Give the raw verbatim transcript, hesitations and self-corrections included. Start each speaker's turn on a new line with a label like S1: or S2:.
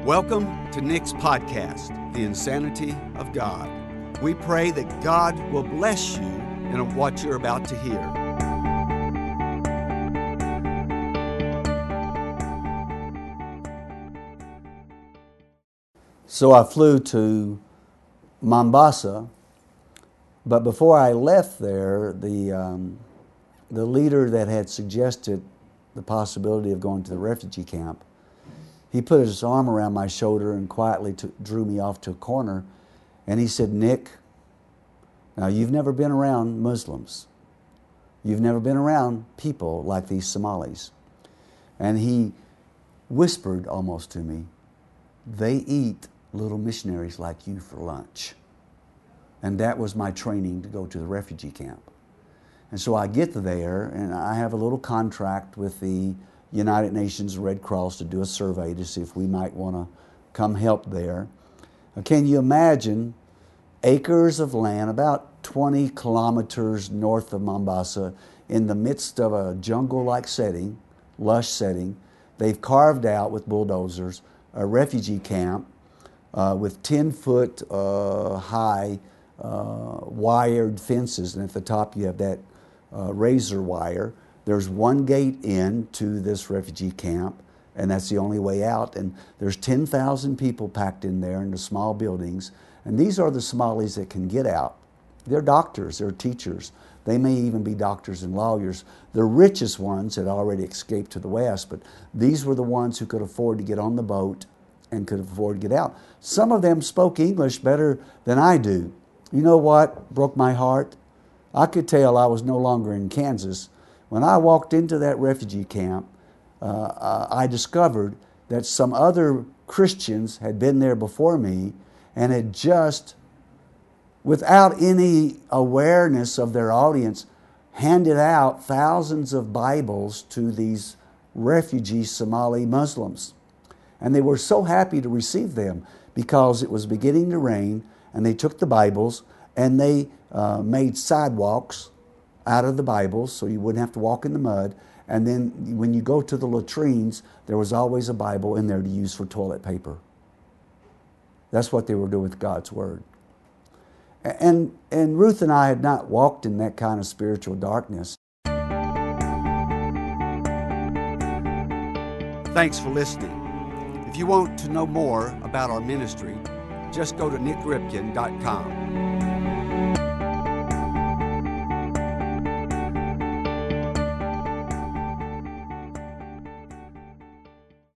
S1: Welcome to Nick's podcast, The Insanity of God. We pray that God will bless you in what you're about to hear.
S2: So I flew to Mombasa, but before I left there, the um, the leader that had suggested the possibility of going to the refugee camp, he put his arm around my shoulder and quietly t- drew me off to a corner, and he said, "Nick, now you've never been around Muslims. You've never been around people like these Somalis." And he whispered almost to me, "They eat little missionaries like you for lunch." And that was my training to go to the refugee camp. And so I get there, and I have a little contract with the United Nations Red Cross to do a survey to see if we might want to come help there. Now, can you imagine acres of land, about twenty kilometers north of Mombasa, in the midst of a jungle-like setting, lush setting? They've carved out with bulldozers a refugee camp uh, with ten-foot uh, high uh, wired fences, and at the top you have that uh, razor wire. There's one gate in to this refugee camp, and that's the only way out. And there's ten thousand people packed in there in the small buildings. And these are the Somalis that can get out. They're doctors, they're teachers. They may even be doctors and lawyers. The richest ones had already escaped to the west, but these were the ones who could afford to get on the boat and could afford to get out. Some of them spoke English better than I do. You know what broke my heart? I could tell I was no longer in Kansas. When I walked into that refugee camp, uh, I discovered that some other Christians had been there before me and had just, without any awareness of their audience, handed out thousands of Bibles to these refugee Somali Muslims. And they were so happy to receive them because it was beginning to rain, and they took the Bibles and they uh, made sidewalks out of the Bibles so you wouldn't have to walk in the mud. And then when you go to the latrines, there was always a Bible in there to use for toilet paper. That's what they were doing with God's Word. And, and Ruth and I had not walked in that kind of spiritual darkness.
S1: Thanks for listening. If you want to know more about our ministry, just go to nick ripken dot com.